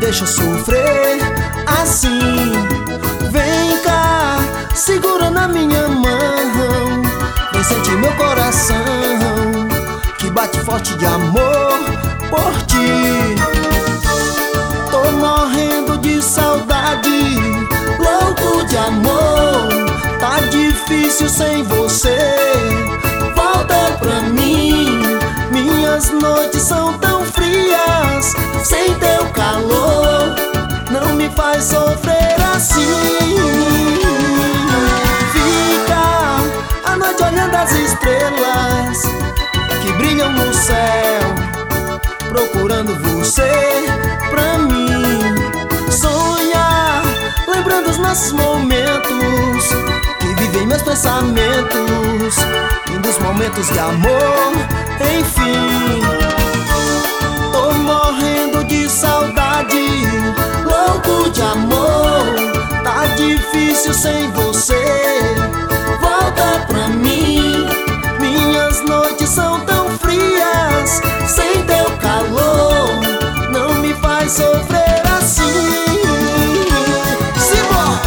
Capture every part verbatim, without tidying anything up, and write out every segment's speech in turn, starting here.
deixa sofrer assim. Vem cá, segura na minha mão, vem sentir meu coração que bate forte de amor por ti. Tô morrendo de saudade, louco de amor. Tá difícil sem você, volta pra mim. Minhas noites são tão frias, sem teu calor, não me faz sofrer assim. Fica a noite olhando as estrelas que brilham no céu, procurando você pra mim. Sonhar, lembrando os nossos momentos que vivem meus pensamentos, lindos momentos de amor, enfim. Tô morrendo de saudade, louco de amor. Tá difícil sem você, volta pra mim. Minhas noites são tão frias, sem teu calor, não me faz sofrer assim. Simbora!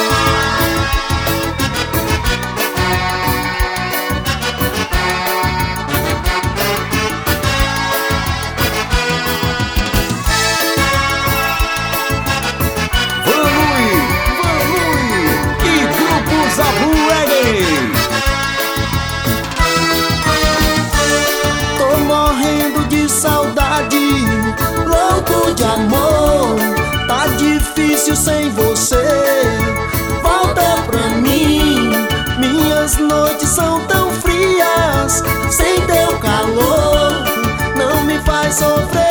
Tô morrendo de saudade, louco de amor. Tá difícil sem você, volta pra mim. Minhas noites são tão frias, sem teu calor, não me faz sofrer